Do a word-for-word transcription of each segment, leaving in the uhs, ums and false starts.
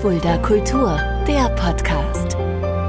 Fulda Kultur, der Podcast.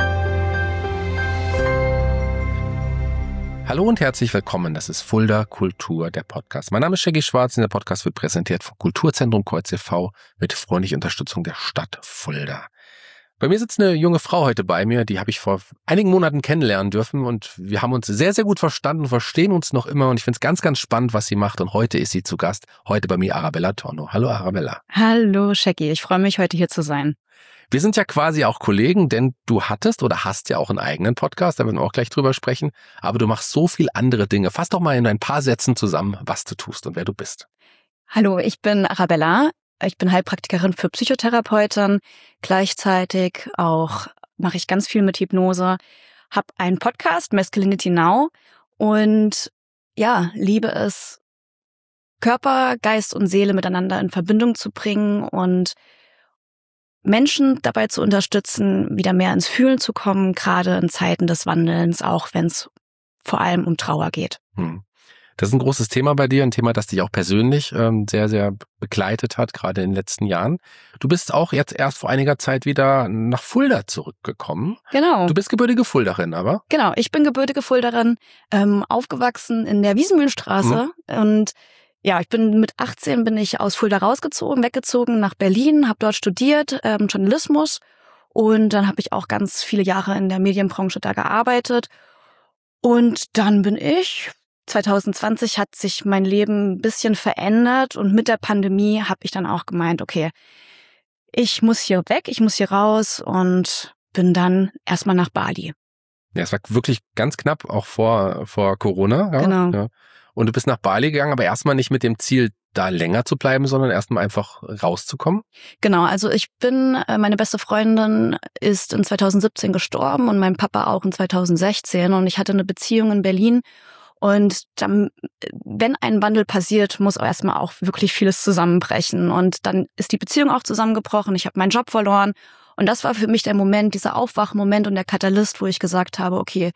Hallo und herzlich willkommen, das ist Fulda Kultur, der Podcast. Mein Name ist Shaggy Schwarz und der Podcast wird präsentiert vom Kulturzentrum Kreuz e V mit freundlicher Unterstützung der Stadt Fulda. Bei mir sitzt eine junge Frau heute bei mir, die habe ich vor einigen Monaten kennenlernen dürfen und wir haben uns sehr, sehr gut verstanden, verstehen uns noch immer und ich finde es ganz, ganz spannend, was sie macht und heute ist sie zu Gast, heute bei mir Arabella Torno. Hallo Arabella. Hallo Shaggy, ich freue mich, heute hier zu sein. Wir sind ja quasi auch Kollegen, denn du hattest oder hast ja auch einen eigenen Podcast, da werden wir auch gleich drüber sprechen, aber du machst so viel andere Dinge. Fass doch mal in ein paar Sätzen zusammen, was du tust und wer du bist. Hallo, ich bin Arabella. Ich bin Heilpraktikerin für Psychotherapeutin. Gleichzeitig auch mache ich ganz viel mit Hypnose, habe einen Podcast, Masculinity Now, und ja, liebe es, Körper, Geist und Seele miteinander in Verbindung zu bringen und Menschen dabei zu unterstützen, wieder mehr ins Fühlen zu kommen, gerade in Zeiten des Wandelns, auch wenn es vor allem um Trauer geht. Hm. Das ist ein großes Thema bei dir, ein Thema, das dich auch persönlich ähm, sehr, sehr begleitet hat, gerade in den letzten Jahren. Du bist auch jetzt erst vor einiger Zeit wieder nach Fulda zurückgekommen. Genau. Du bist gebürtige Fuldarin, aber? Genau, ich bin gebürtige Fuldarin, ähm, aufgewachsen in der Wiesenmühlenstraße. Mhm. Und ja, ich bin mit achtzehn bin ich aus Fulda rausgezogen, weggezogen nach Berlin, habe dort studiert, ähm, Journalismus. Und dann habe ich auch ganz viele Jahre in der Medienbranche da gearbeitet. Und dann bin ich... zwanzig zwanzig hat sich mein Leben ein bisschen verändert und mit der Pandemie habe ich dann auch gemeint, okay, ich muss hier weg, ich muss hier raus und bin dann erstmal nach Bali. Ja, es war wirklich ganz knapp, auch vor, vor Corona. Ja, genau. Ja. Und du bist nach Bali gegangen, aber erstmal nicht mit dem Ziel, da länger zu bleiben, sondern erstmal einfach rauszukommen? Genau, also ich bin, meine beste Freundin ist in zwanzig siebzehn gestorben und mein Papa auch in zwanzig sechzehn und ich hatte eine Beziehung in Berlin. Und dann, wenn ein Wandel passiert, muss auch erstmal auch wirklich vieles zusammenbrechen. Und dann ist die Beziehung auch zusammengebrochen. Ich habe meinen Job verloren. Und das war für mich der Moment, dieser Aufwachmoment und der Katalyst, wo ich gesagt habe, okay,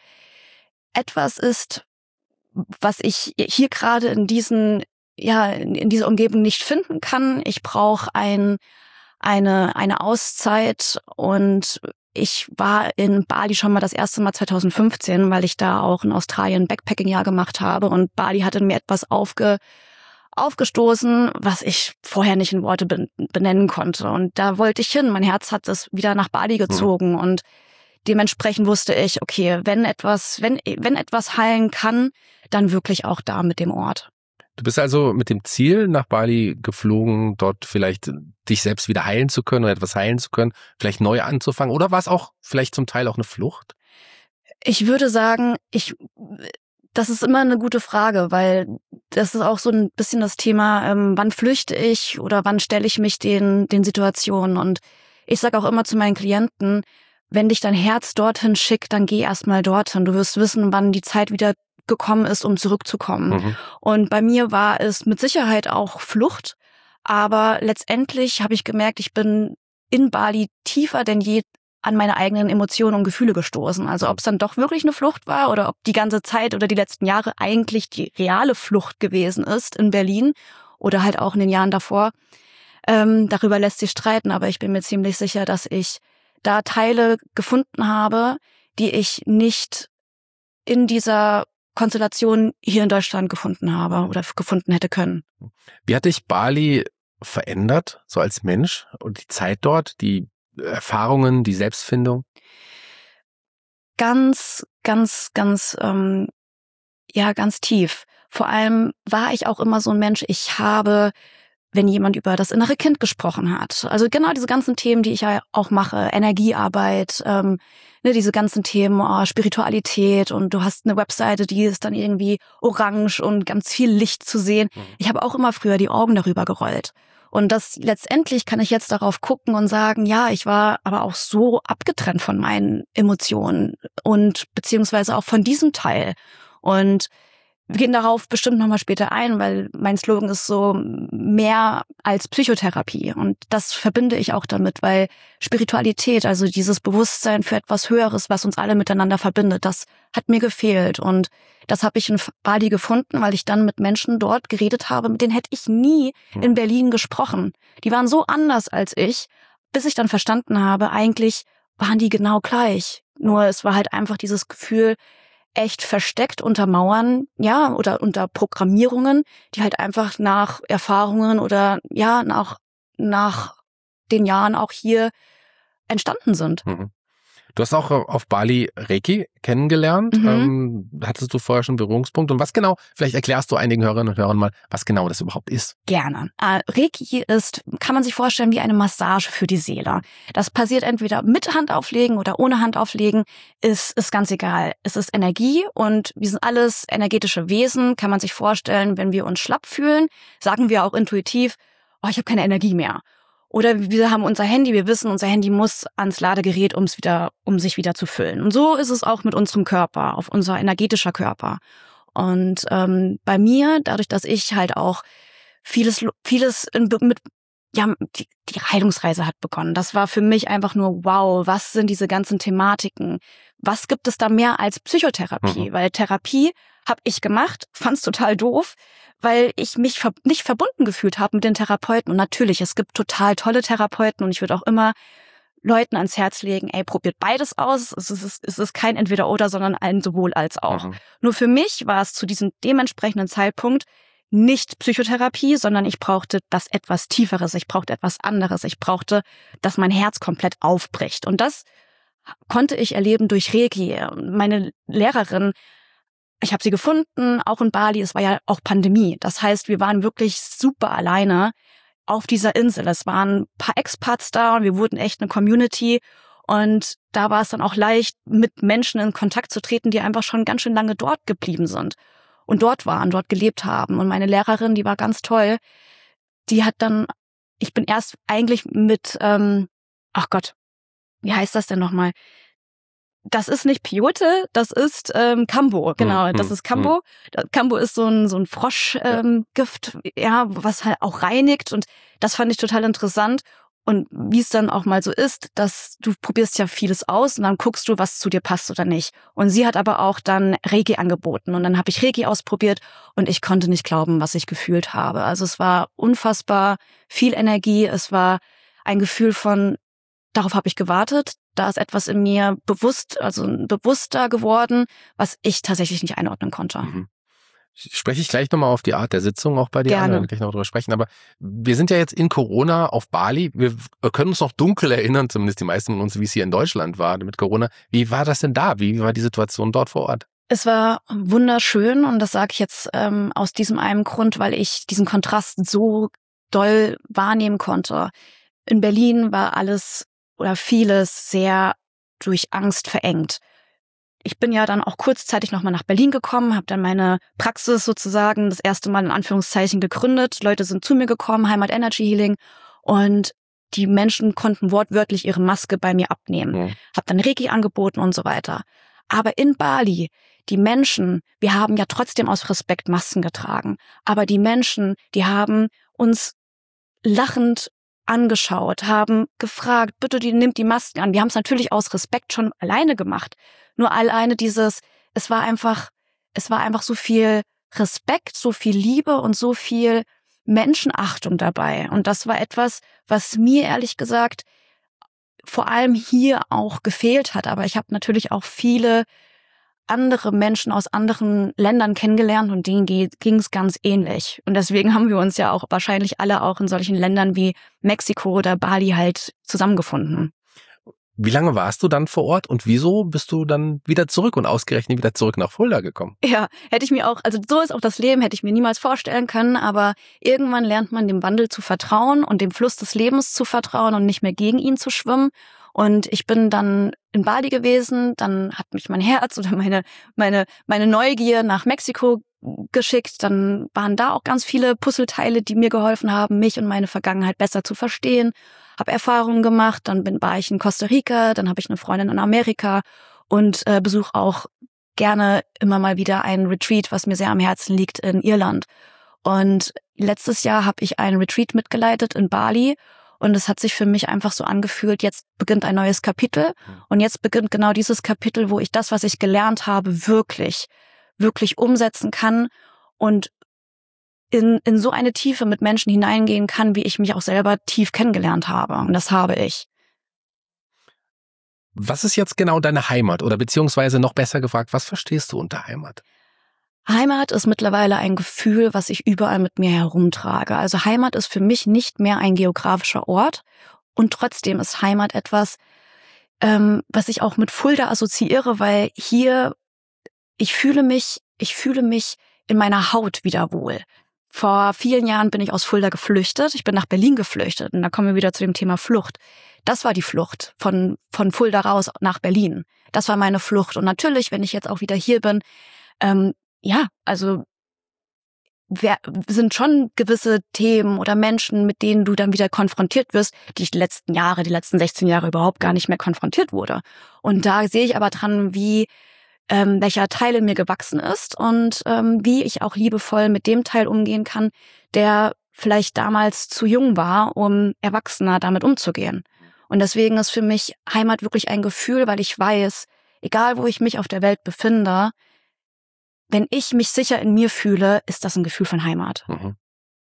etwas ist, was ich hier gerade in diesen, ja, in dieser Umgebung nicht finden kann. Ich brauche ein, eine, eine Auszeit und ich war in Bali schon mal das erste Mal zwanzig fünfzehn, weil ich da auch in Australien ein Backpacking-Jahr gemacht habe und Bali hatte mir etwas aufge, aufgestoßen, was ich vorher nicht in Worte benennen konnte und da wollte ich hin. Mein Herz hat es wieder nach Bali gezogen mhm. und dementsprechend wusste ich, okay, wenn etwas, wenn, wenn etwas heilen kann, dann wirklich auch da mit dem Ort. Du bist also mit dem Ziel nach Bali geflogen, dort vielleicht dich selbst wieder heilen zu können oder etwas heilen zu können, vielleicht neu anzufangen, oder war es auch vielleicht zum Teil auch eine Flucht? Ich würde sagen, ich, das ist immer eine gute Frage, weil das ist auch so ein bisschen das Thema, ähm, wann flüchte ich oder wann stelle ich mich den, den Situationen, und ich sage auch immer zu meinen Klienten, wenn dich dein Herz dorthin schickt, dann geh erstmal dorthin. Du wirst wissen, wann die Zeit wieder gekommen ist, um zurückzukommen. Mhm. Und bei mir war es mit Sicherheit auch Flucht, aber letztendlich habe ich gemerkt, ich bin in Bali tiefer denn je an meine eigenen Emotionen und Gefühle gestoßen. Also ob es dann doch wirklich eine Flucht war oder ob die ganze Zeit oder die letzten Jahre eigentlich die reale Flucht gewesen ist in Berlin oder halt auch in den Jahren davor. Ähm, darüber lässt sich streiten, aber ich bin mir ziemlich sicher, dass ich da Teile gefunden habe, die ich nicht in dieser Konstellation hier in Deutschland gefunden habe oder gefunden hätte können. Wie hat dich Bali verändert, so als Mensch, und die Zeit dort, die Erfahrungen, die Selbstfindung? Ganz, ganz, ganz, ähm, ja, ganz tief. Vor allem war ich auch immer so ein Mensch, ich habe, wenn jemand über das innere Kind gesprochen hat, also genau diese ganzen Themen, die ich ja auch mache, Energiearbeit, ähm, ne, diese ganzen Themen, oh, Spiritualität, und du hast eine Webseite, die ist dann irgendwie orange und ganz viel Licht zu sehen. Mhm. Ich habe auch immer früher die Augen darüber gerollt. Und das letztendlich kann ich jetzt darauf gucken und sagen, ja, ich war aber auch so abgetrennt von meinen Emotionen und beziehungsweise auch von diesem Teil. Und wir gehen darauf bestimmt nochmal später ein, weil mein Slogan ist so mehr als Psychotherapie. Und das verbinde ich auch damit, weil Spiritualität, also dieses Bewusstsein für etwas Höheres, was uns alle miteinander verbindet, das hat mir gefehlt. Und das habe ich in Bali gefunden, weil ich dann mit Menschen dort geredet habe, mit denen hätte ich nie in Berlin gesprochen. Die waren so anders als ich, bis ich dann verstanden habe, eigentlich waren die genau gleich. Nur es war halt einfach dieses Gefühl, echt versteckt unter Mauern, ja, oder unter Programmierungen, die halt einfach nach Erfahrungen oder ja, nach, nach den Jahren auch hier entstanden sind. Mhm. Du hast auch auf Bali Reiki kennengelernt. Mhm. Ähm, hattest du vorher schon Berührungspunkte? Und was genau, vielleicht erklärst du einigen Hörerinnen und Hörern mal, was genau das überhaupt ist. Gerne. Äh, Reiki ist, kann man sich vorstellen, wie eine Massage für die Seele. Das passiert entweder mit Handauflegen oder ohne Handauflegen. Ist, ist ganz egal. Es ist Energie und wir sind alles energetische Wesen. Kann man sich vorstellen, wenn wir uns schlapp fühlen, sagen wir auch intuitiv, oh, ich habe keine Energie mehr. Oder wir haben unser Handy, wir wissen, unser Handy muss ans Ladegerät, um's wieder, um sich wieder zu füllen. Und so ist es auch mit unserem Körper, auf unser energetischer Körper. Und ähm, bei mir, dadurch, dass ich halt auch vieles, vieles in, mit, ja, die, die Heilungsreise hat begonnen. Das war für mich einfach nur, wow, was sind diese ganzen Thematiken? Was gibt es da mehr als Psychotherapie? Mhm. Weil Therapie habe ich gemacht, fand's total doof, weil ich mich ver- nicht verbunden gefühlt habe mit den Therapeuten. Und natürlich, es gibt total tolle Therapeuten und ich würde auch immer Leuten ans Herz legen, ey, probiert beides aus. Es ist, es ist kein Entweder-Oder, sondern ein sowohl als auch. Mhm. Nur für mich war es zu diesem dementsprechenden Zeitpunkt nicht Psychotherapie, sondern ich brauchte das etwas Tieferes, ich brauchte etwas anderes. Ich brauchte, dass mein Herz komplett aufbricht. Und das konnte ich erleben durch Reiki. Meine Lehrerin, ich habe sie gefunden, auch in Bali, es war ja auch Pandemie. Das heißt, wir waren wirklich super alleine auf dieser Insel. Es waren ein paar Expats da und wir wurden echt eine Community. Und da war es dann auch leicht, mit Menschen in Kontakt zu treten, die einfach schon ganz schön lange dort geblieben sind und dort waren, dort gelebt haben. Und meine Lehrerin, die war ganz toll. Die hat dann, ich bin erst eigentlich mit, ähm, ach Gott, wie heißt das denn nochmal? Das ist nicht Peyote, das ist ähm, Kambo, genau, hm, das ist Kambo. Hm. Kambo ist so ein so ein Froschgift, ähm, ja. ja, was halt auch reinigt und das fand ich total interessant. Und wie es dann auch mal so ist, dass du probierst ja vieles aus und dann guckst du, was zu dir passt oder nicht. Und sie hat aber auch dann Reiki angeboten und dann habe ich Reiki ausprobiert und ich konnte nicht glauben, was ich gefühlt habe. Also es war unfassbar viel Energie, es war ein Gefühl von, darauf habe ich gewartet. Da ist etwas in mir bewusst, also bewusster geworden, was ich tatsächlich nicht einordnen konnte. Mhm. Spreche ich gleich nochmal auf die Art der Sitzung auch bei dir Gerne. an, dann kann ich noch drüber sprechen. Aber wir sind ja jetzt in Corona auf Bali. Wir können uns noch dunkel erinnern, zumindest die meisten von uns, wie es hier in Deutschland war mit Corona. Wie war das denn da? Wie war die Situation dort vor Ort? Es war wunderschön und das sage ich jetzt ähm, aus diesem einen Grund, weil ich diesen Kontrast so doll wahrnehmen konnte. In Berlin war alles oder vieles sehr durch Angst verengt. Ich bin ja dann auch kurzzeitig nochmal nach Berlin gekommen, habe dann meine Praxis sozusagen das erste Mal in Anführungszeichen gegründet. Leute sind zu mir gekommen, Heimat Energy Healing und die Menschen konnten wortwörtlich ihre Maske bei mir abnehmen. Ja. Habe dann Reiki angeboten und so weiter. Aber in Bali, die Menschen, wir haben ja trotzdem aus Respekt Masken getragen, aber die Menschen, die haben uns lachend angeschaut, haben gefragt, bitte, die nimmt die Masken an. Wir haben es natürlich aus Respekt schon alleine gemacht. Nur alleine dieses, es war einfach, es war einfach so viel Respekt, so viel Liebe und so viel Menschenachtung dabei. Und das war etwas, was mir ehrlich gesagt vor allem hier auch gefehlt hat. Aber ich habe natürlich auch viele andere Menschen aus anderen Ländern kennengelernt und denen ging es ganz ähnlich. Und deswegen haben wir uns ja auch wahrscheinlich alle auch in solchen Ländern wie Mexiko oder Bali halt zusammengefunden. Wie lange warst du dann vor Ort und wieso bist du dann wieder zurück und ausgerechnet wieder zurück nach Fulda gekommen? Ja, hätte ich mir auch, also so ist auch das Leben, hätte ich mir niemals vorstellen können, aber irgendwann lernt man dem Wandel zu vertrauen und dem Fluss des Lebens zu vertrauen und nicht mehr gegen ihn zu schwimmen. Und ich bin dann in Bali gewesen, dann hat mich mein Herz oder meine meine meine Neugier nach Mexiko geschickt. Dann waren da auch ganz viele Puzzleteile, die mir geholfen haben, mich und meine Vergangenheit besser zu verstehen. Habe Erfahrungen gemacht, dann bin war ich in Costa Rica, dann habe ich eine Freundin in Amerika und äh, besuche auch gerne immer mal wieder einen Retreat, was mir sehr am Herzen liegt, in Irland. Und letztes Jahr habe ich einen Retreat mitgeleitet in Bali. Und es hat sich für mich einfach so angefühlt, jetzt beginnt ein neues Kapitel. Und jetzt beginnt genau dieses Kapitel, wo ich das, was ich gelernt habe, wirklich, wirklich umsetzen kann und in, in so eine Tiefe mit Menschen hineingehen kann, wie ich mich auch selber tief kennengelernt habe. Und das habe ich. Was ist jetzt genau deine Heimat? Oder beziehungsweise noch besser gefragt, was verstehst du unter Heimat? Heimat ist mittlerweile ein Gefühl, was ich überall mit mir herumtrage. Also Heimat ist für mich nicht mehr ein geografischer Ort. Und trotzdem ist Heimat etwas, ähm, was ich auch mit Fulda assoziiere, weil hier, ich fühle mich, ich fühle mich in meiner Haut wieder wohl. Vor vielen Jahren bin ich aus Fulda geflüchtet. Ich bin nach Berlin geflüchtet. Und da kommen wir wieder zu dem Thema Flucht. Das war die Flucht von, von Fulda raus nach Berlin. Das war meine Flucht. Und natürlich, wenn ich jetzt auch wieder hier bin, ähm, ja, also wer, sind schon gewisse Themen oder Menschen, mit denen du dann wieder konfrontiert wirst, die ich die letzten Jahre, die letzten sechzehn Jahre überhaupt gar nicht mehr konfrontiert wurde. Und da sehe ich aber dran, wie ähm, welcher Teil in mir gewachsen ist und ähm, wie ich auch liebevoll mit dem Teil umgehen kann, der vielleicht damals zu jung war, um erwachsener damit umzugehen. Und deswegen ist für mich Heimat wirklich ein Gefühl, weil ich weiß, egal wo ich mich auf der Welt befinde, wenn ich mich sicher in mir fühle, ist das ein Gefühl von Heimat. Mhm.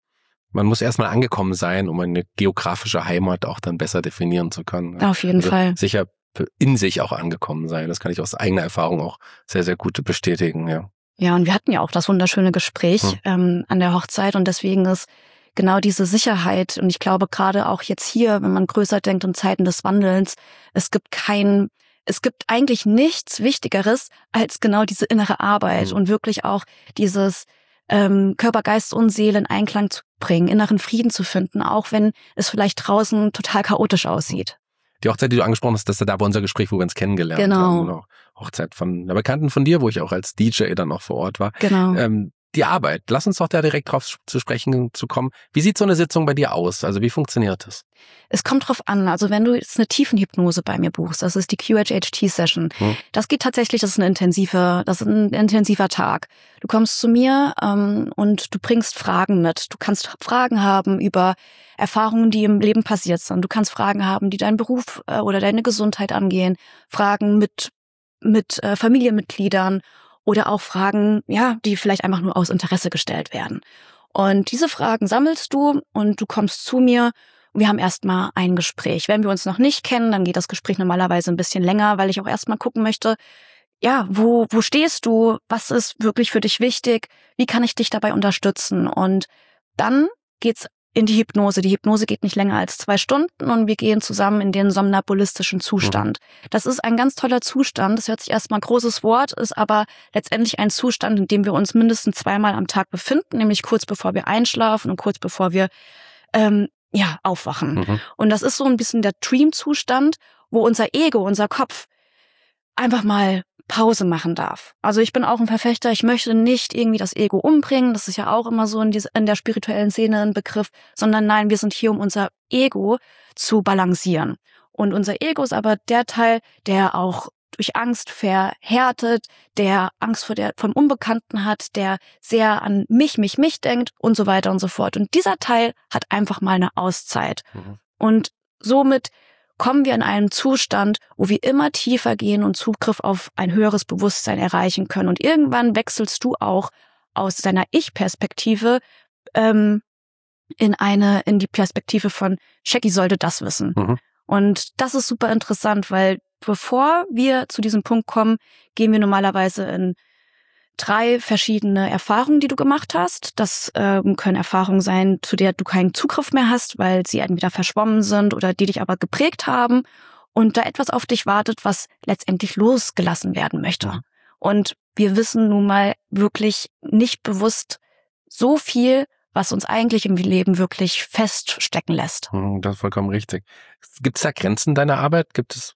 Man muss erstmal angekommen sein, um eine geografische Heimat auch dann besser definieren zu können. Auf jeden also Fall. Sicher in sich auch angekommen sein. Das kann ich aus eigener Erfahrung auch sehr, sehr gut bestätigen. Ja, ja, und wir hatten ja auch das wunderschöne Gespräch hm. ähm, an der Hochzeit und deswegen ist genau diese Sicherheit und ich glaube gerade auch jetzt hier, wenn man größer denkt in Zeiten des Wandelns, es gibt kein Es gibt eigentlich nichts Wichtigeres als genau diese innere Arbeit mhm. und wirklich auch dieses ähm, Körper, Geist und Seele in Einklang zu bringen, inneren Frieden zu finden, auch wenn es vielleicht draußen total chaotisch aussieht. Die Hochzeit, die du angesprochen hast, das war unser Gespräch, wo wir uns kennengelernt genau. haben. Genau. Hochzeit von einer Bekannten von dir, wo ich auch als D J dann auch vor Ort war. Genau. Ähm, die Arbeit, lass uns doch da direkt drauf zu sprechen zu kommen. Wie sieht so eine Sitzung bei dir aus? Also wie funktioniert das? Es kommt drauf an. Also wenn du jetzt eine Tiefenhypnose bei mir buchst, das ist die Q H H T-Session. Hm. Das geht tatsächlich, das ist eine intensive, das ist ein intensiver Tag. Du kommst zu mir ähm, und du bringst Fragen mit. Du kannst Fragen haben über Erfahrungen, die im Leben passiert sind. Du kannst Fragen haben, die deinen Beruf äh, oder deine Gesundheit angehen. Fragen mit mit äh, Familienmitgliedern. Oder auch Fragen, ja, die vielleicht einfach nur aus Interesse gestellt werden. Und diese Fragen sammelst du und du kommst zu mir. Wir haben erstmal ein Gespräch. Wenn wir uns noch nicht kennen, dann geht das Gespräch normalerweise ein bisschen länger, weil ich auch erstmal gucken möchte, ja, wo wo stehst du? Was ist wirklich für dich wichtig? Wie kann ich dich dabei unterstützen? Und dann geht's in die Hypnose. Die Hypnose geht nicht länger als zwei Stunden und wir gehen zusammen in den somnambulistischen Zustand. Mhm. Das ist ein ganz toller Zustand. Das hört sich erstmal ein großes Wort, ist aber letztendlich ein Zustand, in dem wir uns mindestens zweimal am Tag befinden, nämlich kurz bevor wir einschlafen und kurz bevor wir ähm, ja aufwachen. Mhm. Und das ist so ein bisschen der Dream-Zustand, wo unser Ego, unser Kopf einfach mal Pause machen darf. Also ich bin auch ein Verfechter, ich möchte nicht irgendwie das Ego umbringen, das ist ja auch immer so in, diese, in der spirituellen Szene ein Begriff, sondern nein, wir sind hier, um unser Ego zu balancieren. Und unser Ego ist aber der Teil, der auch durch Angst verhärtet, der Angst vor der, vom Unbekannten hat, der sehr an mich, mich, mich denkt und so weiter und so fort. Und dieser Teil hat einfach mal eine Auszeit. Mhm. Und somit kommen wir in einen Zustand, wo wir immer tiefer gehen und Zugriff auf ein höheres Bewusstsein erreichen können. Und irgendwann wechselst du auch aus deiner Ich-Perspektive ähm, in eine in die Perspektive von Shaggy sollte das wissen. Mhm. Und das ist super interessant, weil bevor wir zu diesem Punkt kommen, gehen wir normalerweise in drei verschiedene Erfahrungen, die du gemacht hast. Das ähm, können Erfahrungen sein, zu der du keinen Zugriff mehr hast, weil sie entweder verschwommen sind oder die dich aber geprägt haben und da etwas auf dich wartet, was letztendlich losgelassen werden möchte. Ja. Und wir wissen nun mal wirklich nicht bewusst so viel, was uns eigentlich im Leben wirklich feststecken lässt. Das ist vollkommen richtig. Gibt es da Grenzen deiner Arbeit? Gibt es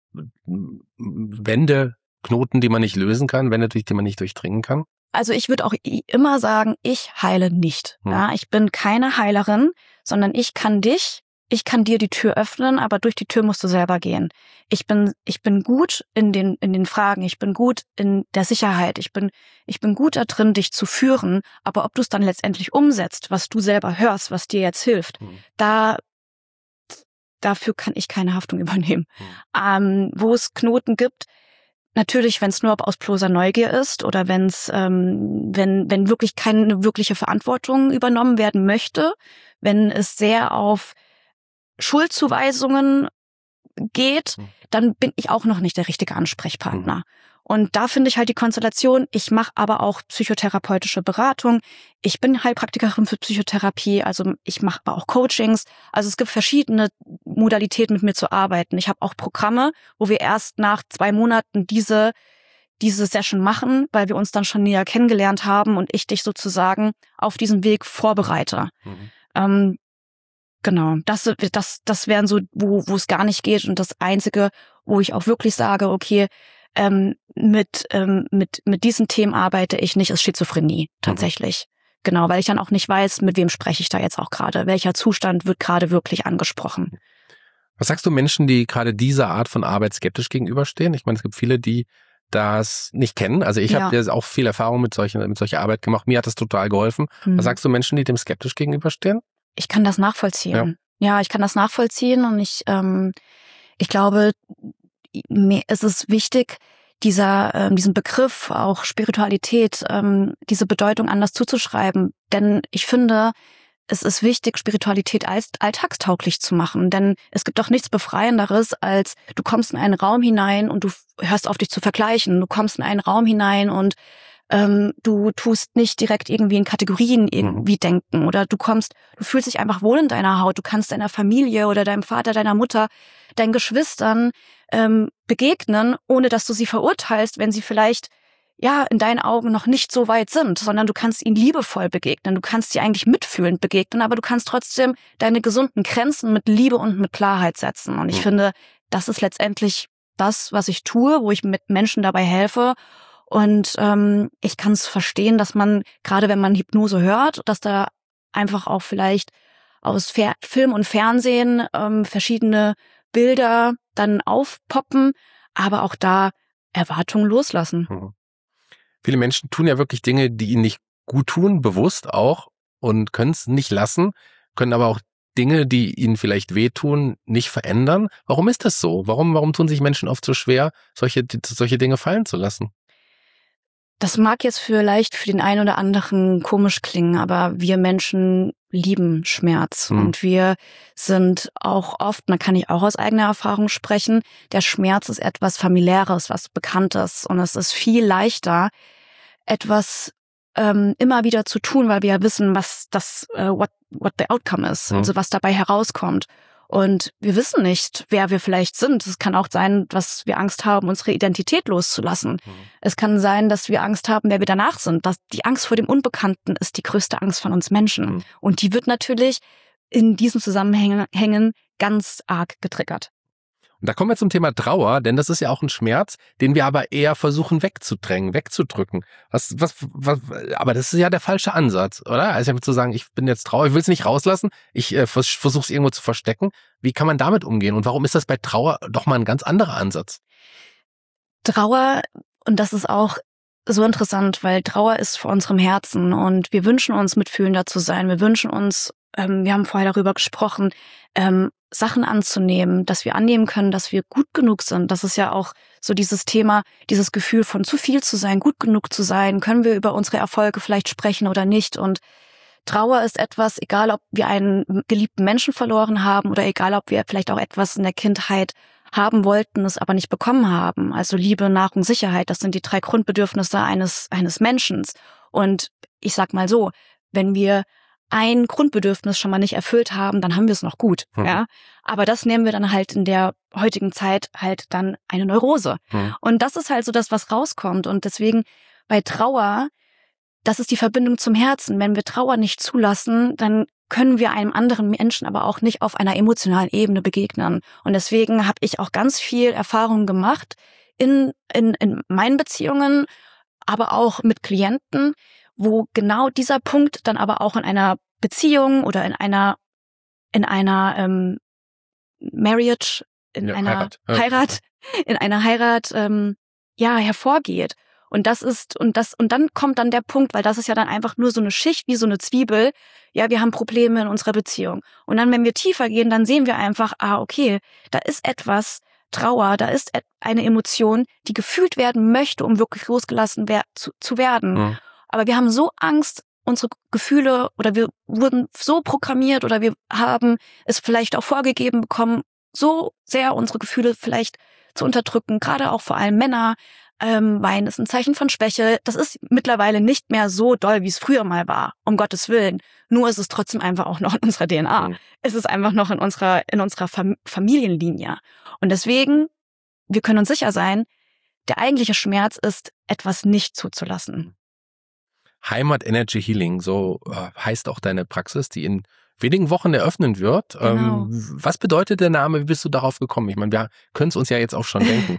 Wände, Knoten, die man nicht lösen kann, Wände, durch die man nicht durchdringen kann? Also ich würde auch immer sagen, ich heile nicht. Hm. Ja, ich bin keine Heilerin, sondern ich kann dich, ich kann dir die Tür öffnen, aber durch die Tür musst du selber gehen. Ich bin, ich bin gut in den, in den Fragen, ich bin gut in der Sicherheit, ich bin, ich bin gut da drin, dich zu führen, aber ob du es dann letztendlich umsetzt, was du selber hörst, was dir jetzt hilft, hm. da, dafür kann ich keine Haftung übernehmen. Hm. Ähm, wo es Knoten gibt, Natürlich, wenn es nur aus bloßer Neugier ist oder wenn's, ähm, wenn wenn wirklich keine wirkliche Verantwortung übernommen werden möchte, wenn es sehr auf Schuldzuweisungen geht, dann bin ich auch noch nicht der richtige Ansprechpartner. Mhm. Und da finde ich halt die Konstellation, ich mache aber auch psychotherapeutische Beratung, ich bin Heilpraktikerin für Psychotherapie, also ich mache aber auch Coachings, also es gibt verschiedene Modalitäten, mit mir zu arbeiten. Ich habe auch Programme, wo wir erst nach zwei Monaten diese diese Session machen, weil wir uns dann schon näher kennengelernt haben und ich dich sozusagen auf diesen Weg vorbereite. Mhm. Ähm, genau, das das das wären so, wo wo es gar nicht geht und das Einzige, wo ich auch wirklich sage, okay, Ähm, mit ähm, mit mit diesen Themen arbeite ich nicht, ist Schizophrenie tatsächlich. Mhm. Genau, weil ich dann auch nicht weiß, mit wem spreche ich da jetzt auch gerade, welcher Zustand wird gerade wirklich angesprochen. Was sagst du Menschen, die gerade dieser Art von Arbeit skeptisch gegenüberstehen? Ich meine, es gibt viele, die das nicht kennen. Also ich ja. habe ja auch viel Erfahrung mit solchen mit solcher Arbeit gemacht. Mir hat das total geholfen. Mhm. Was sagst du Menschen, die dem skeptisch gegenüberstehen? Ich kann das nachvollziehen. Ja, ja ich kann das nachvollziehen und ich ähm, ich glaube, mir ist es wichtig, dieser, ähm, diesen Begriff, auch Spiritualität, ähm, diese Bedeutung anders zuzuschreiben. Denn ich finde, es ist wichtig, Spiritualität als alltagstauglich zu machen. Denn es gibt doch nichts Befreienderes, als du kommst in einen Raum hinein und du hörst auf, dich zu vergleichen. Du kommst in einen Raum hinein und ähm, du tust nicht direkt irgendwie in Kategorien irgendwie mhm. denken. Oder du kommst, du fühlst dich einfach wohl in deiner Haut. Du kannst deiner Familie oder deinem Vater, deiner Mutter, deinen Geschwistern ähm, begegnen, ohne dass du sie verurteilst, wenn sie vielleicht ja in deinen Augen noch nicht so weit sind, sondern du kannst ihnen liebevoll begegnen. Du kannst sie eigentlich mitfühlend begegnen, aber du kannst trotzdem deine gesunden Grenzen mit Liebe und mit Klarheit setzen. Und ich mhm. finde, das ist letztendlich das, was ich tue, wo ich mit Menschen dabei helfe. Und ähm, ich kann es verstehen, dass man, gerade wenn man Hypnose hört, dass da einfach auch vielleicht aus Fer- Film und Fernsehen ähm, verschiedene Bilder dann aufpoppen, aber auch da Erwartungen loslassen. Mhm. Viele Menschen tun ja wirklich Dinge, die ihnen nicht gut tun, bewusst auch, und können es nicht lassen, können aber auch Dinge, die ihnen vielleicht wehtun, nicht verändern. Warum ist das so? Warum, warum tun sich Menschen oft so schwer, solche, solche Dinge fallen zu lassen? Das mag jetzt vielleicht für den einen oder anderen komisch klingen, aber wir Menschen lieben Schmerz. Mhm. Und wir sind auch oft, da kann ich auch aus eigener Erfahrung sprechen, der Schmerz ist etwas Familiäres, was Bekanntes. Und es ist viel leichter, etwas ähm, immer wieder zu tun, weil wir ja wissen, was das, äh, what, what the outcome ist, mhm. also was dabei herauskommt. Und wir wissen nicht, wer wir vielleicht sind. Es kann auch sein, dass wir Angst haben, unsere Identität loszulassen. Mhm. Es kann sein, dass wir Angst haben, wer wir danach sind. Dass die Angst vor dem Unbekannten ist die größte Angst von uns Menschen. Mhm. Und die wird natürlich in diesen Zusammenhängen ganz arg getriggert. Und da kommen wir zum Thema Trauer, denn das ist ja auch ein Schmerz, den wir aber eher versuchen wegzudrängen, wegzudrücken. Was, was, was, aber das ist ja der falsche Ansatz, oder? Also einfach zu sagen, ich bin jetzt traurig, ich will es nicht rauslassen, ich äh, versuche es irgendwo zu verstecken. Wie kann man damit umgehen? Und warum ist das bei Trauer doch mal ein ganz anderer Ansatz? Trauer, und das ist auch so interessant, weil Trauer ist vor unserem Herzen und wir wünschen uns, mitfühlender zu sein. Wir wünschen uns, ähm, wir haben vorher darüber gesprochen, ähm, Sachen anzunehmen, dass wir annehmen können, dass wir gut genug sind. Das ist ja auch so dieses Thema, dieses Gefühl von zu viel zu sein, gut genug zu sein. Können wir über unsere Erfolge vielleicht sprechen oder nicht? Und Trauer ist etwas, egal ob wir einen geliebten Menschen verloren haben oder egal ob wir vielleicht auch etwas in der Kindheit haben wollten, es aber nicht bekommen haben. Also Liebe, Nahrung, Sicherheit, das sind die drei Grundbedürfnisse eines eines Menschen. Und ich sag mal so, wenn wir ein Grundbedürfnis schon mal nicht erfüllt haben, dann haben wir es noch gut, mhm. ja. Aber das nehmen wir dann halt in der heutigen Zeit halt dann eine Neurose. Mhm. Und das ist halt so das, was rauskommt. Und deswegen bei Trauer, das ist die Verbindung zum Herzen. Wenn wir Trauer nicht zulassen, dann können wir einem anderen Menschen aber auch nicht auf einer emotionalen Ebene begegnen. Und deswegen habe ich auch ganz viel Erfahrung gemacht in, in, in meinen Beziehungen, aber auch mit Klienten, wo genau dieser Punkt dann aber auch in einer Beziehung oder in einer in einer ähm, Marriage, in ja, einer Heirat, Heirat in einer Heirat ähm, ja hervorgeht. Und das ist und das und dann kommt dann der Punkt, weil das ist ja dann einfach nur so eine Schicht wie so eine Zwiebel. Ja, wir haben Probleme in unserer Beziehung. Und dann, wenn wir tiefer gehen, dann sehen wir einfach, ah, okay, da ist etwas, Trauer, da ist eine Emotion, die gefühlt werden möchte, um wirklich losgelassen wer- zu, zu werden. Mhm. Aber wir haben so Angst, unsere Gefühle, oder wir wurden so programmiert oder wir haben es vielleicht auch vorgegeben bekommen, so sehr unsere Gefühle vielleicht zu unterdrücken, gerade auch vor allem Männer. Ähm, Weinen ist ein Zeichen von Schwäche. Das ist mittlerweile nicht mehr so doll, wie es früher mal war, um Gottes Willen. Nur ist es trotzdem einfach auch noch in unserer D N A. Mhm. Es ist einfach noch in unserer, in unserer Fam- Familienlinie. Und deswegen, wir können uns sicher sein, der eigentliche Schmerz ist, etwas nicht zuzulassen. Heimat Energy Healing, so äh, heißt auch deine Praxis, die in wenigen Wochen eröffnen wird. Genau. Ähm, was bedeutet der Name? Wie bist du darauf gekommen? Ich meine, wir können es uns ja jetzt auch schon denken.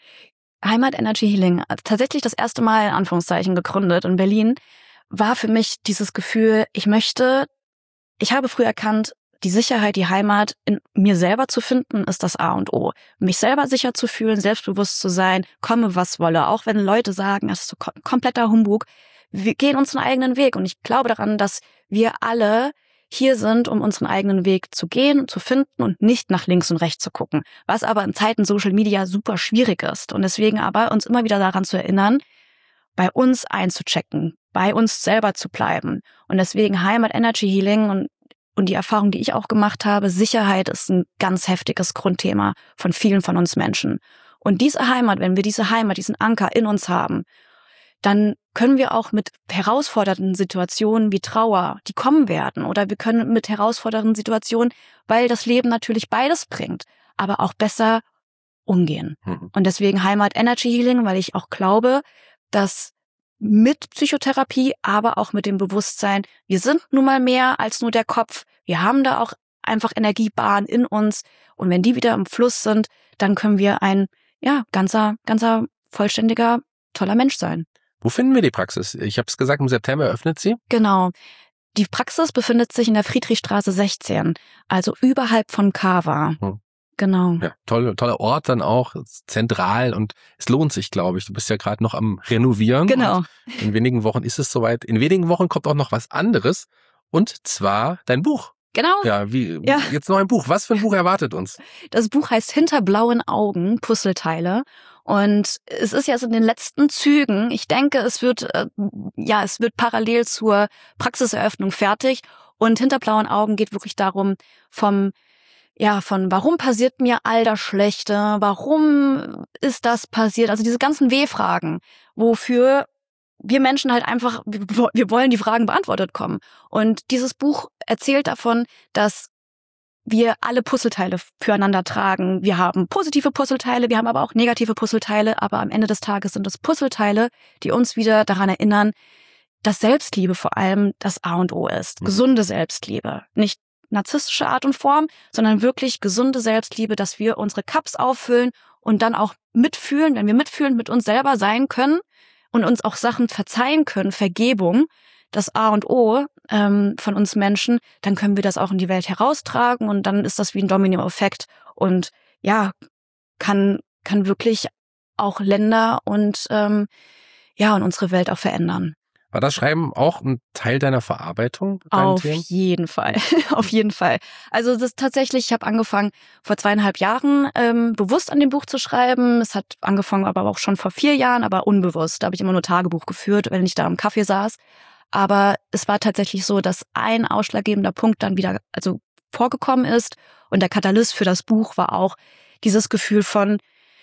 Heimat Energy Healing, tatsächlich das erste Mal in Anführungszeichen gegründet in Berlin, war für mich dieses Gefühl, ich möchte, ich habe früh erkannt, die Sicherheit, die Heimat in mir selber zu finden, ist das A und O. Mich selber sicher zu fühlen, selbstbewusst zu sein, komme was wolle, auch wenn Leute sagen, das ist so kom- kompletter Humbug. Wir gehen unseren eigenen Weg und ich glaube daran, dass wir alle hier sind, um unseren eigenen Weg zu gehen, zu finden und nicht nach links und rechts zu gucken. Was aber in Zeiten Social Media super schwierig ist. Und deswegen aber uns immer wieder daran zu erinnern, bei uns einzuchecken, bei uns selber zu bleiben. Und deswegen Heimat Energy Healing und, und die Erfahrung, die ich auch gemacht habe, Sicherheit ist ein ganz heftiges Grundthema von vielen von uns Menschen. Und diese Heimat, wenn wir diese Heimat, diesen Anker in uns haben, dann können wir auch mit herausfordernden Situationen wie Trauer, die kommen werden, oder wir können mit herausfordernden Situationen, weil das Leben natürlich beides bringt, aber auch besser umgehen. Mhm. Und deswegen Heimat Energy Healing, weil ich auch glaube, dass mit Psychotherapie, aber auch mit dem Bewusstsein, wir sind nun mal mehr als nur der Kopf. Wir haben da auch einfach Energiebahnen in uns. Und wenn die wieder im Fluss sind, dann können wir ein, ja, ganzer, ganzer, vollständiger, toller Mensch sein. Wo finden wir die Praxis? Ich habe es gesagt, im September öffnet sie. Genau. Die Praxis befindet sich in der Friedrichstraße sechzehn, also überhalb von Cava. Hm. Genau. Ja, tolle, toller Ort dann auch, zentral, und es lohnt sich, glaube ich. Du bist ja gerade noch am Renovieren. Genau. In wenigen Wochen ist es soweit. In wenigen Wochen kommt auch noch was anderes, und zwar dein Buch. Genau. Ja, wie ja. Jetzt noch ein Buch. Was für ein Buch erwartet uns? Das Buch heißt Hinter blauen Augen, Puzzleteile. Und es ist jetzt in den letzten Zügen. Ich denke, es wird, äh, ja, es wird parallel zur Praxiseröffnung fertig. Und Hinter blauen Augen geht wirklich darum, vom, ja, von warum passiert mir all das Schlechte? Warum ist das passiert? Also diese ganzen W-Fragen, wofür wir Menschen halt einfach, wir wollen die Fragen beantwortet kommen. Und dieses Buch erzählt davon, dass wir alle Puzzleteile füreinander tragen. Wir haben positive Puzzleteile, wir haben aber auch negative Puzzleteile, aber am Ende des Tages sind es Puzzleteile, die uns wieder daran erinnern, dass Selbstliebe vor allem das A und O ist. Mhm. Gesunde Selbstliebe. Nicht narzisstische Art und Form, sondern wirklich gesunde Selbstliebe, dass wir unsere Cups auffüllen und dann auch mitfühlen, wenn wir mitfühlen, mit uns selber sein können und uns auch Sachen verzeihen können, Vergebung, das A und O ähm, von uns Menschen, dann können wir das auch in die Welt heraustragen und dann ist das wie ein Domino-Effekt und ja, kann kann wirklich auch Länder und ähm, ja und unsere Welt auch verändern. War das Schreiben auch ein Teil deiner Verarbeitung? Auf Themen? jeden Fall, auf jeden Fall. Also das ist tatsächlich, ich habe angefangen vor zweieinhalb Jahren ähm, bewusst an dem Buch zu schreiben. Es hat angefangen aber auch schon vor vier Jahren, aber unbewusst. Da habe ich immer nur Tagebuch geführt, wenn ich da am Kaffee saß. Aber es war tatsächlich so, dass ein ausschlaggebender Punkt dann wieder also vorgekommen ist. Und der Katalyst für das Buch war auch dieses Gefühl von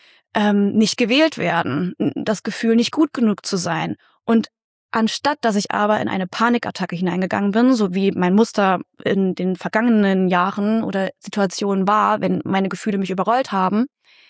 ähm, nicht gewählt werden, das Gefühl, nicht gut genug zu sein. Und anstatt, dass ich aber in eine Panikattacke hineingegangen bin, so wie mein Muster in den vergangenen Jahren oder Situationen war, wenn meine Gefühle mich überrollt haben,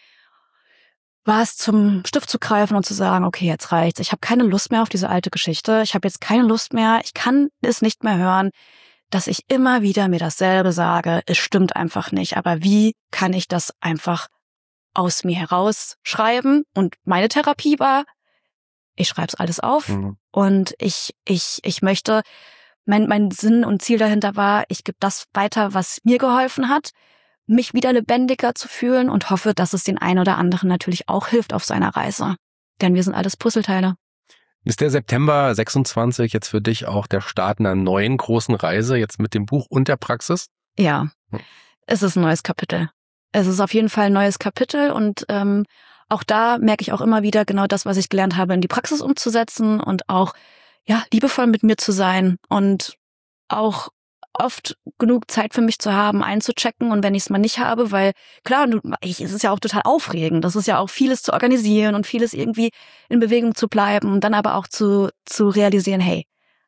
war es zum Stift zu greifen und zu sagen, okay, jetzt reicht's. Ich habe keine Lust mehr auf diese alte Geschichte. Ich habe jetzt keine Lust mehr. Ich kann es nicht mehr hören, dass ich immer wieder mir dasselbe sage. Es stimmt einfach nicht. Aber wie kann ich das einfach aus mir herausschreiben? Und meine Therapie war, ich schreibe es alles auf mhm. und ich ich ich möchte, mein mein Sinn und Ziel dahinter war, ich gebe das weiter, was mir geholfen hat, mich wieder lebendiger zu fühlen und hoffe, dass es den einen oder anderen natürlich auch hilft auf seiner Reise. Denn wir sind alles Puzzleteile. Ist der September sechsundzwanzig jetzt für dich auch der Start einer neuen großen Reise, jetzt mit dem Buch und der Praxis? Ja, hm. Es ist ein neues Kapitel. es ist auf jeden Fall ein neues Kapitel und ähm, auch da merke ich auch immer wieder genau das, was ich gelernt habe, in die Praxis umzusetzen und auch ja liebevoll mit mir zu sein und auch oft genug Zeit für mich zu haben, einzuchecken und wenn ich es mal nicht habe, weil klar, du, ich, es ist ja auch total aufregend, das ist ja auch vieles zu organisieren und vieles irgendwie in Bewegung zu bleiben und dann aber auch zu zu realisieren, hey,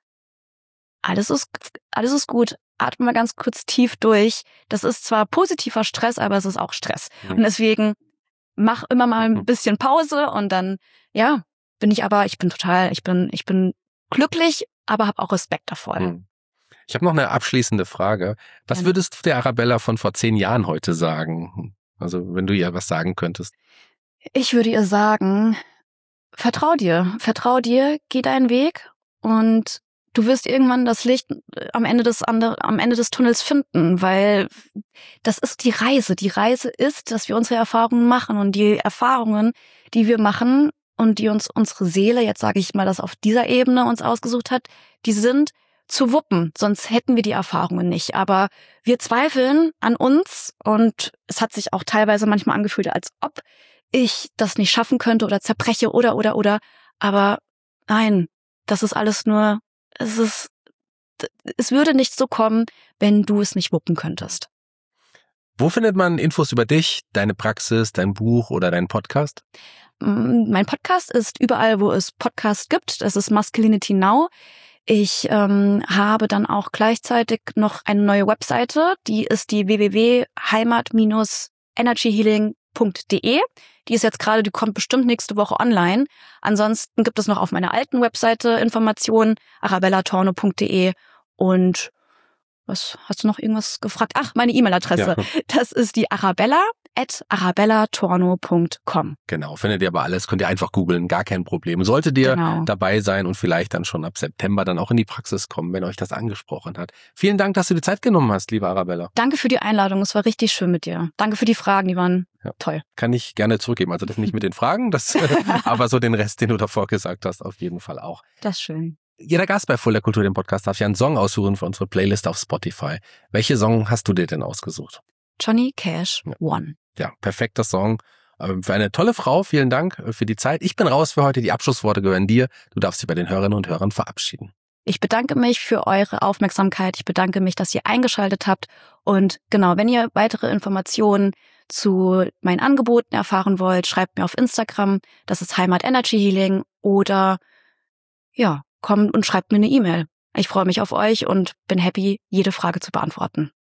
alles ist alles ist gut, atme mal ganz kurz tief durch. Das ist zwar positiver Stress, aber es ist auch Stress Mhm. und deswegen mach immer mal ein bisschen Pause und dann ja bin ich aber ich bin total ich bin ich bin glücklich, aber habe auch Respekt davor. Mhm. Ich habe noch eine abschließende Frage. Was Gerne. würdest du der Arabella von vor zehn Jahren heute sagen? Also wenn du ihr was sagen könntest. Ich würde ihr sagen, vertrau dir, vertrau dir, geh deinen Weg und du wirst irgendwann das Licht am Ende des andere, am Ende des Tunnels finden, weil das ist die Reise. Die Reise ist, dass wir unsere Erfahrungen machen und die Erfahrungen, die wir machen und die uns unsere Seele, jetzt sage ich mal, das auf dieser Ebene uns ausgesucht hat, die sind zu wuppen, sonst hätten wir die Erfahrungen nicht. Aber wir zweifeln an uns und es hat sich auch teilweise manchmal angefühlt, als ob ich das nicht schaffen könnte oder zerbreche oder, oder, oder. Aber nein, das ist alles nur, es ist, es würde nicht so kommen, wenn du es nicht wuppen könntest. Wo findet man Infos über dich, deine Praxis, dein Buch oder deinen Podcast? Mein Podcast ist überall, wo es Podcasts gibt. Das ist Masculinity Now. Ich ähm, habe dann auch gleichzeitig noch eine neue Webseite, die ist die w w w punkt heimat Bindestrich energy healing punkt d e. Die ist jetzt gerade, die kommt bestimmt nächste Woche online. Ansonsten gibt es noch auf meiner alten Webseite Informationen, arabella torno punkt d e. Und was, hast du noch irgendwas gefragt? Ach, meine E-Mail-Adresse. Ja. Das ist die arabella at arabella torno punkt com. Genau, findet ihr aber alles, könnt ihr einfach googeln, gar kein Problem. Solltet ihr Genau. dabei sein und vielleicht dann schon ab September dann auch in die Praxis kommen, wenn euch das angesprochen hat. Vielen Dank, dass du die Zeit genommen hast, liebe Arabella. Danke für die Einladung, es war richtig schön mit dir. Danke für die Fragen, die waren ja. toll. Kann ich gerne zurückgeben, also das nicht mit den Fragen, das, aber so den Rest, den du davor gesagt hast, auf jeden Fall auch. Das ist schön. Jeder Gast bei Fulda Kultur, dem Podcast, darf ja einen Song aussuchen für unsere Playlist auf Spotify. Welche Song hast du dir denn ausgesucht? Johnny Cash, ja. One. Ja, perfekter Song. Für eine tolle Frau, vielen Dank für die Zeit. Ich bin raus für heute, die Abschlussworte gehören dir. Du darfst dich bei den Hörerinnen und Hörern verabschieden. Ich bedanke mich für eure Aufmerksamkeit. Ich bedanke mich, dass ihr eingeschaltet habt. Und genau, wenn ihr weitere Informationen zu meinen Angeboten erfahren wollt, schreibt mir auf Instagram. Das ist Heimat Energy Healing. Oder ja, kommt und schreibt mir eine E-Mail. Ich freue mich auf euch und bin happy, jede Frage zu beantworten.